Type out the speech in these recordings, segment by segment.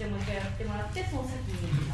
もう一回やってもらって、その先に行きます。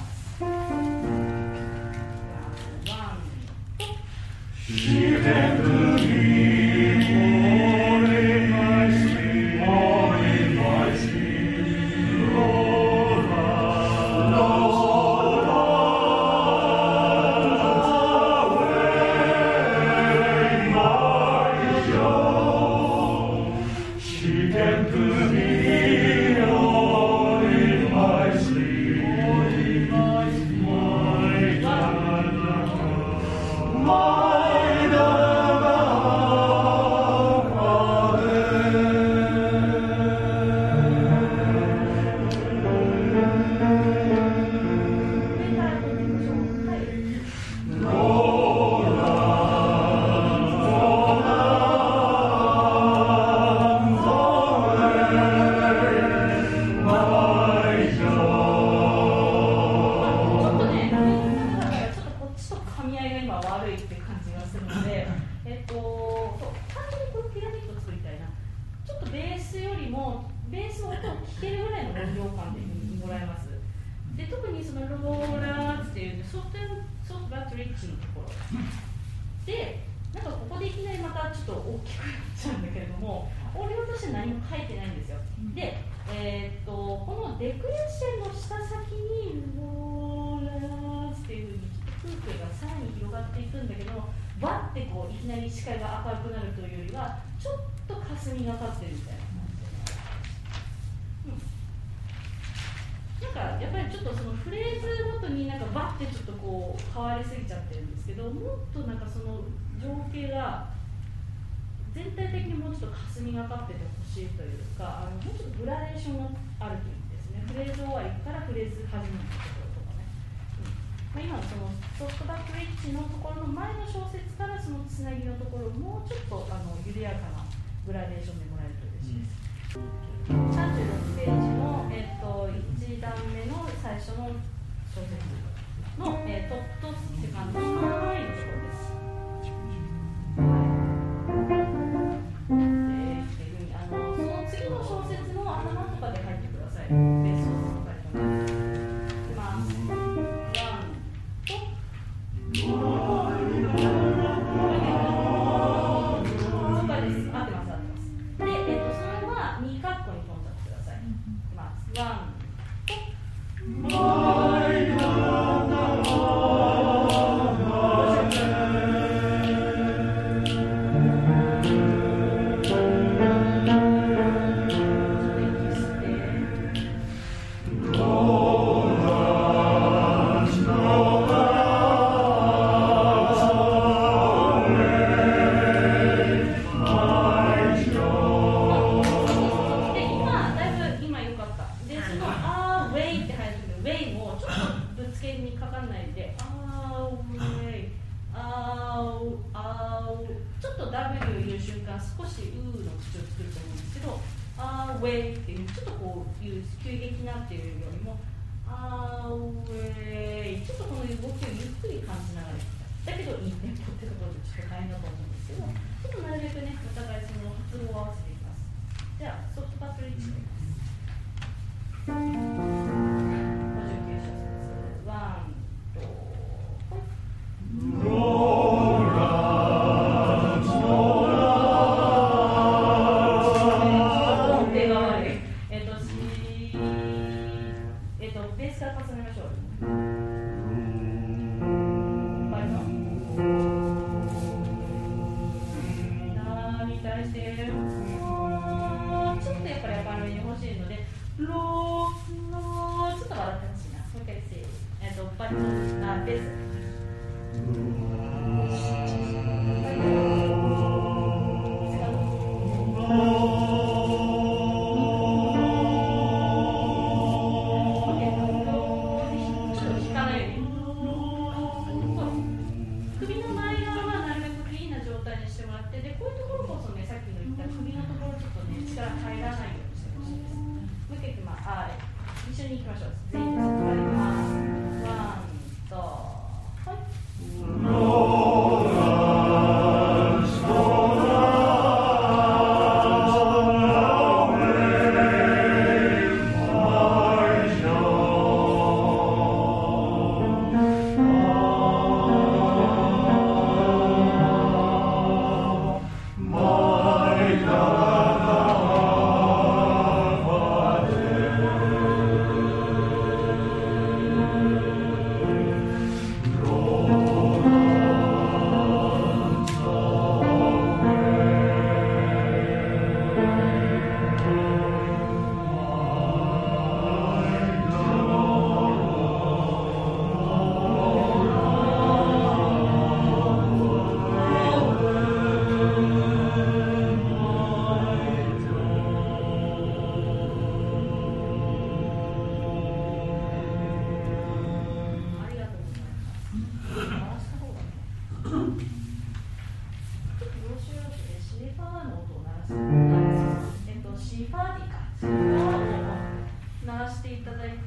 No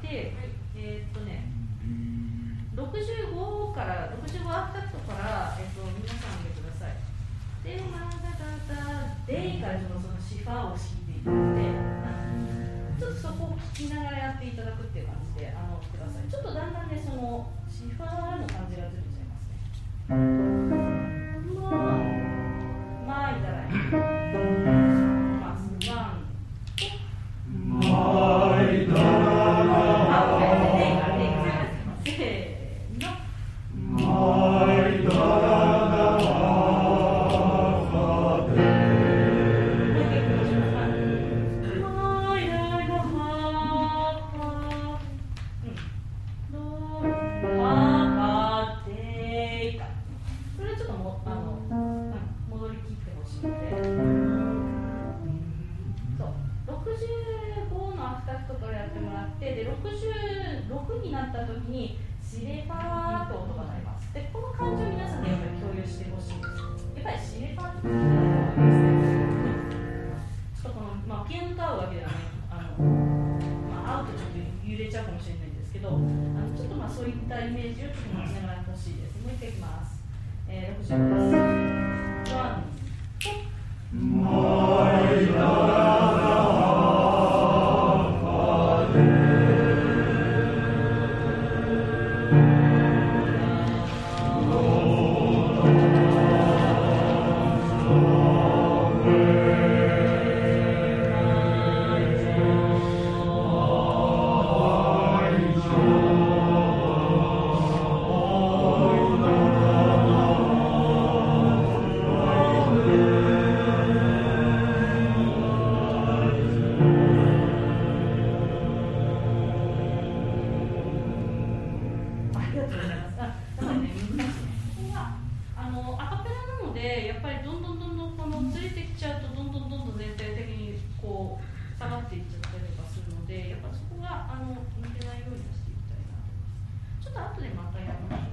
で、65から65アフタクトから、皆さん見てください。で、デイからそのシファーを敷いていただいて、ちょっとそこを聞きながらやっていただくっていう感じでください。ちょっとだんだんね、そのシファーの感じがずれちゃいますね。まあいただいてます。66になった時にシレファーって音が鳴ります。で、この感じを皆さんでやっぱり共有してほしいんです。やっぱりシレファーって聞いたことありますね。ちょっとこの、ピアノと合うわけではない、合うとちょっと揺れちゃうかもしれないんですけど、ちょっとそういったイメージをちょっと持ちながら欲しいです。もう一回いきます。65です。ワン、やっぱりどんどんこのずれてきちゃうとどんどん全体的にこう下がっていっちゃったりとかするので、やっぱそこが抜けないようにしていきたいなと思います。ちょっと後でまたやりましょう。